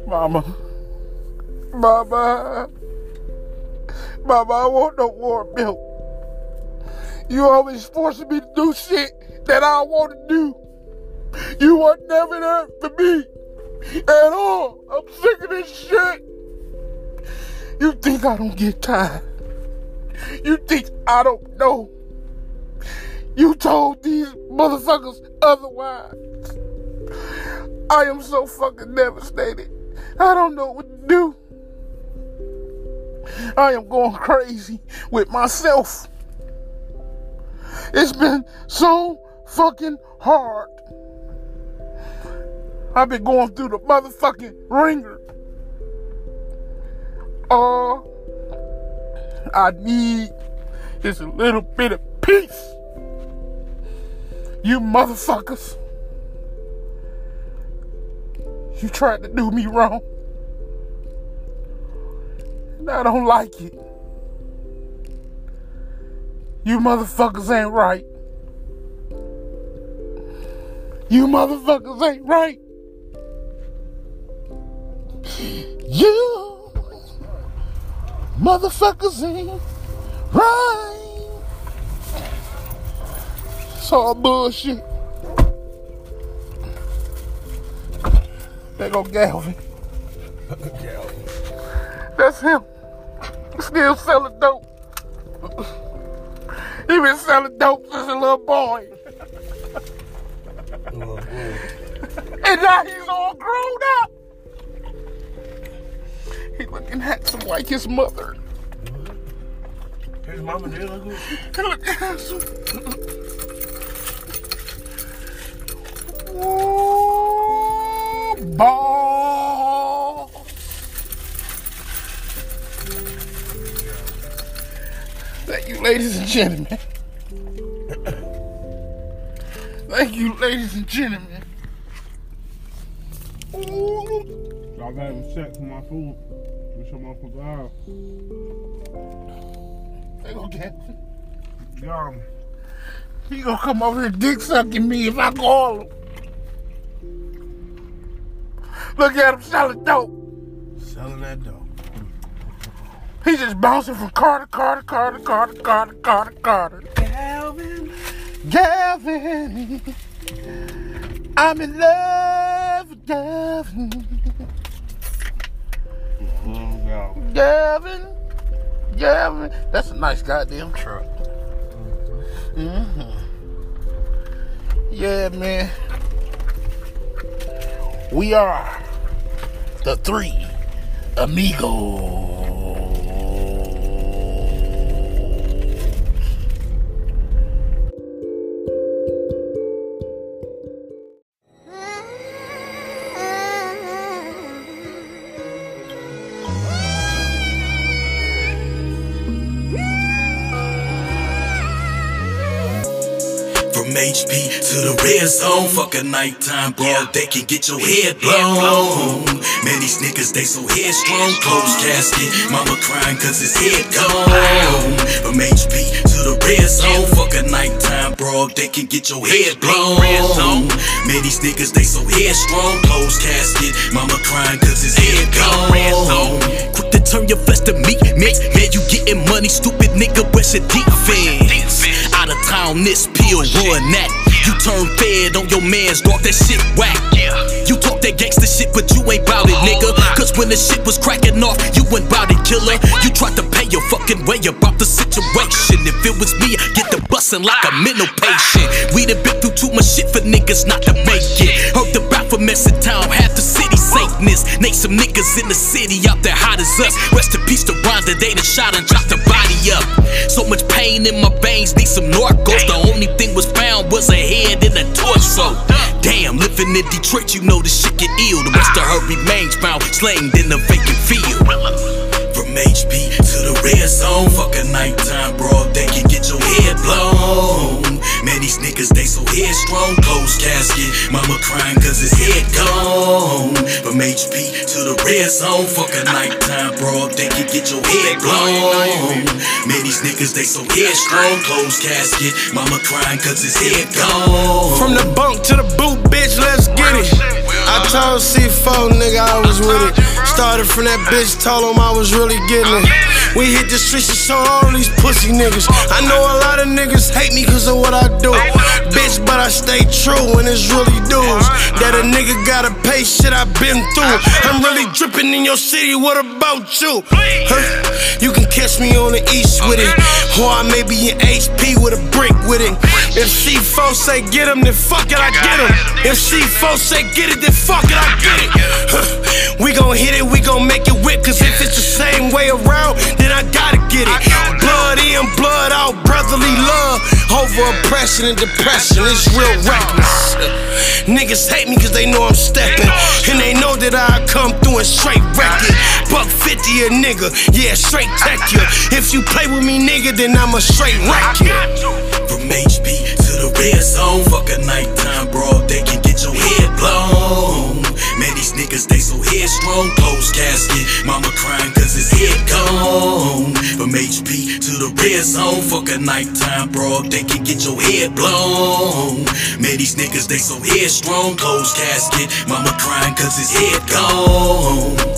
Mama, Mama, I want no warm milk. You always forcing me to do shit that I don't want to do. You were never there for me at all. I'm sick of this shit. You think I don't get tired? You think I don't know? You told these motherfuckers otherwise. I am so fucking devastated. I don't know what to do. I am going crazy with myself. It's been so fucking hard. I've been going through the motherfucking ringer. All I need is a little bit of peace. You motherfuckers. You tried to do me wrong. And I don't like it. You motherfuckers ain't right. You motherfuckers ain't right. You motherfuckers ain't right. It's all bullshit. There go Galvin. That's him. Still selling dope. He been selling dope since a little boy. And now he's all grown up. He looking handsome like his mother. His mama did look good. He look handsome. Ooh, ball. Thank you, ladies and gentlemen. Thank you, ladies and gentlemen. Ooh. I got him check for my food. Which I'm off of out. They gonna get him. Yeah. He gonna come over here dick sucking me if I call him. Look at him selling dope. Selling that dope. He's just bouncing from car to car to car to car to car to car to car to. Galvin, I'm in love with Galvin. Galvin, that's a nice goddamn truck. Yeah, man. We are the Three Amigos. From HP to the red zone, fuck a nighttime bro, they can get your head blown. Man, these niggas, they so headstrong. Closed casket, mama crying cause his head gone. From HP to the red zone, fuck a nighttime bro, they can get your head blown. Man, these niggas, they so headstrong. Closed casket, mama crying cause his head gone. Quick to turn your flesh to meat, man, you getting money, stupid nigga, where's your defense? Out of town, this pill run that. You turn fed on your man's dog, that shit whack. You talk that gangsta shit, but you ain't bout it, nigga. Cause when the shit was cracking off, you ain't bout it, killer. You tried to pay your fucking way about the situation. If it was me, I'd get the bussin' like a mental patient. We done been through too much shit for niggas not to make it. Heard the rap for mess in town, half the city Satanist. Name some niggas in the city out there hot as us. Rest in peace to Rhonda, they done shot and dropped the body up. So much pain in my veins, need some Norcos. The only thing was found was a head and a torso. Damn, living in Detroit, you know this shit get ill. The rest of her remains found slain in a vacant field. From HP to the red zone, fuck a nighttime bro, they can get your head blown. Man, these niggas, they so headstrong. Closed casket, mama crying cause his head gone. From HP to the red zone, fuck a nighttime bro, they can get your head blown. Man, these niggas, they so headstrong. Closed casket, mama crying cause his head gone. From the bunk to the boot, bitch, let's get it. I told C4, nigga, I was with it. Started from that bitch, told him I was really getting it. We hit the streets and show all these pussy niggas. I know a lot of niggas hate me cause of what I do. Bitch, but I stay true and it's really dues. That a nigga gotta pay shit I've been through. I'm really dripping in your city, what about you? You can catch me on the east with it, or I may be in HP with a brick with it. If C4 say get him, then fuck it, I get him. If C4 say get it, then fuck it, I get it. We gon' hit it, we gon' make it whip. Cause if it's the same way around, then I gotta get it. Blood in, blood out, brotherly love over oppression and depression, it's real reckless. Niggas hate me cause they know I'm stepping, and they know that I come through and straight wreck it. $150 a nigga, yeah, straight tech ya. If you play with me, nigga, then I'ma straight wreck ya. From HP to the red zone, fuck a nighttime broad, they can get your head blown. Man, these niggas, they so headstrong. Closed casket, mama crying cause his head gone. From HP to the red zone, fuck a nighttime broad, they can get your head blown. Man, these niggas, they so headstrong. Closed casket, mama crying cause his head gone.